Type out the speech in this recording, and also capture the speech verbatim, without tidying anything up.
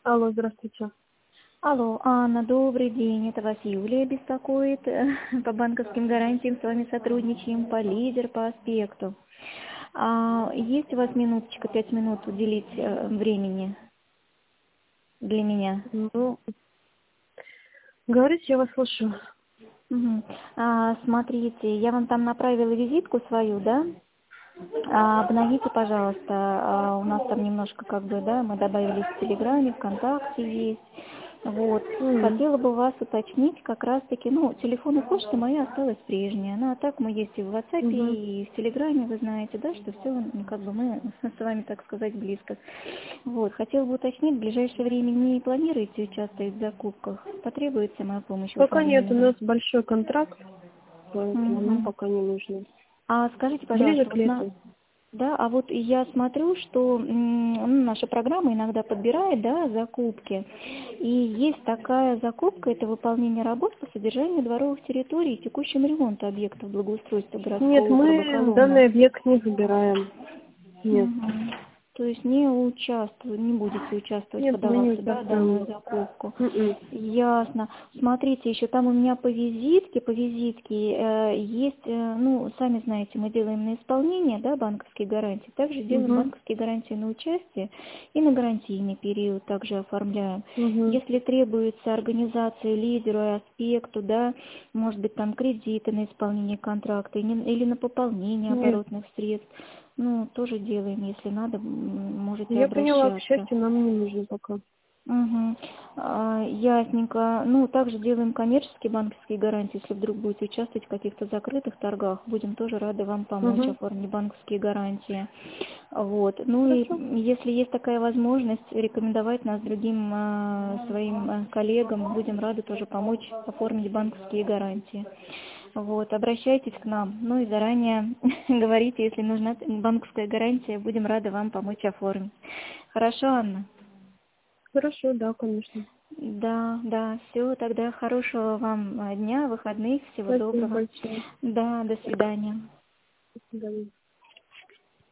Алло, здравствуйте. Алло, Анна, добрый день. Это вас Юлия беспокоит. По банковским гарантиям с вами сотрудничаем, по лидер, по аспекту. А, есть у вас минуточка, пять минут уделить э, времени для меня? Ну, говорите, я вас слушаю. Мгм. А, смотрите, я вам там направила визитку свою, да? А, обновите, пожалуйста, а, у нас там немножко как бы, да, мы добавились в Телеграме, ВКонтакте есть. Вот. М, Хотела бы вас уточнить как раз-таки, ну, телефон и почта моя осталась прежняя. Ну, а так мы есть и в WhatsApp, мгм. и в Телеграме, вы знаете, да, что все, как бы мы с вами, так сказать, близко. Вот. Хотела бы уточнить, в ближайшее время не планируете участвовать в закупках? Потребуется моя помощь в Пока нет, у оформлении? нас большой контракт, поэтому нам Мгм. пока не нужно. А скажите, Ближе пожалуйста, к вот на... лету. Да, а вот я смотрю, что м, ну, наша программа иногда подбирает, да, закупки. И есть такая закупка, это выполнение работ по содержанию дворовых территорий и текущему ремонту объектов благоустройства Нет, городского округа мы Коломна. данный объект не выбираем. Нет. Мгм. То есть не участвуете, не будете участвовать, Нет, мы не подаваться, да, в данную участвуем. закупку. М-м. Ясно. Смотрите, еще там у меня по визитке, по визитке э, есть, э, ну, сами знаете, мы делаем на исполнение, да, банковские гарантии, также делаем Мгм. банковские гарантии на участие и на гарантийный период также оформляем. Мгм. Если требуется организация лидеру и аспекту, да, может быть, там кредиты на исполнение контракта или или на пополнение Нет. оборотных средств, ну, тоже делаем, если надо, м, можете Я поняла, к обращаться. счастью, нам не нужно пока. Угу. Ясненько. Ну, также делаем коммерческие банковские гарантии. Если вдруг будете участвовать в каких-то закрытых торгах, будем тоже рады вам помочь Угу. оформить банковские гарантии. Вот. Ну и Хорошо. если есть такая возможность, рекомендовать нас другим а, своим а, коллегам, будем рады тоже помочь оформить банковские гарантии. Вот, обращайтесь к нам. Ну и заранее говорите, если нужна банковская гарантия, будем рады вам помочь оформить. Хорошо, Анна? Хорошо, да, конечно. Да, да, все, тогда хорошего вам а, дня, выходных, всего Спасибо доброго. большое. Да, до свидания. До свидания.